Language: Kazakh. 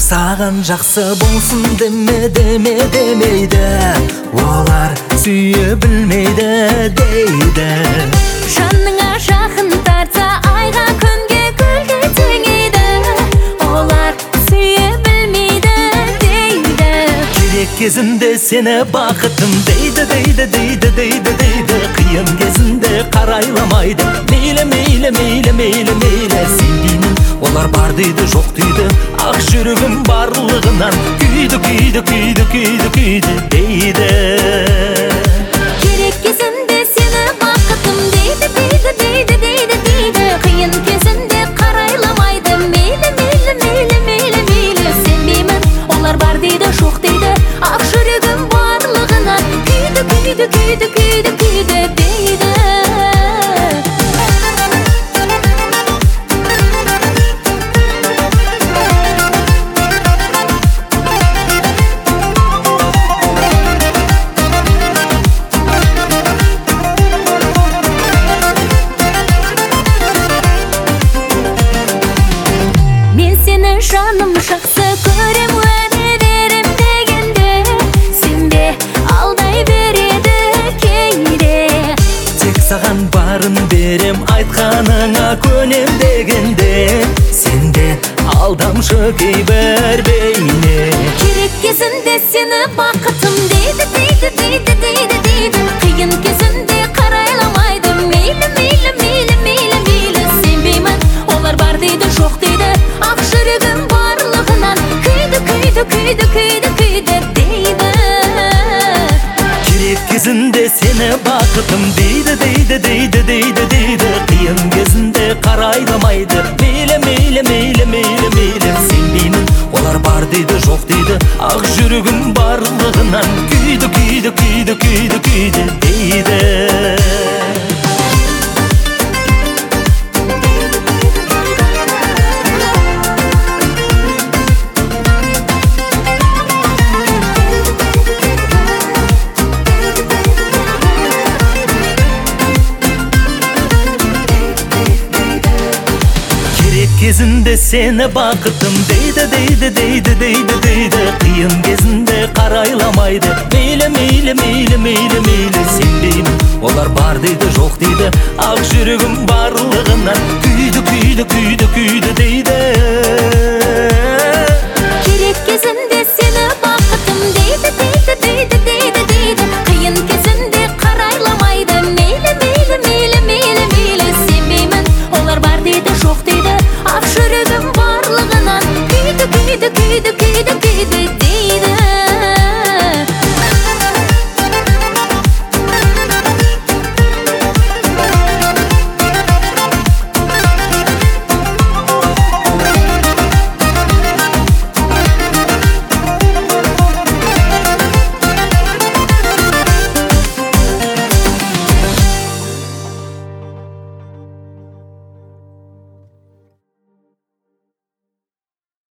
Саған жақсы болсын демейді, олар сүйе білмейді дейді. Жаныңа жақын тартса айға күнге гүлге теңейді, олар сүйе білмейді дейді. Керек кезімде сені бақытым дейді. Қиын кезімде қарайламайды, мейлі сенбеймін, олар бар дейді, жоқ дейді. Ақ жүрегім барлығынан күйді дейді. Керек кезімде сені бақытым дейді. Қиын кезімде қарайламайды, мейлі сенбеймін, олар бар дейді, жоқ дейді. Ақ жүрегім барлығынан күйді дейді. Жаным жақсы көрем, уәде берем дегенде, сенде алдай береді кейде. Тек саған барын берем, айтқаныңа көнем дегенде, сенде алдамшы кейбір бейне. Керек кезінде сені бақытым дейді. Қиын кезінде қарайламайды, мейлі сенбеймін, олар бар дейді, жоқ дейді. Ақ жүрегім барлығынан күйді дейді. Керек кезінде сені бақытым дейді. Қиын кезінде қарайламайды, мейлі сенбеймін, олар бар дейді, жоқ дейді. Ақ жүрегім барлығынан күйді дейді. Кезінде сені бақытым дейді. Қиын кезінде қарайламайды, мейлі сенбеймін, олар бар дейді, жоқ дейді. Ақ жүрегім барлығынан күйді дейді. Керек кезінде сені бақытым дейді. Қиын кезінде қарайламайды, мейлі сенбеймін, олар бар дейді, жоқ дейді. Ақ жүрегім барлығынан күйді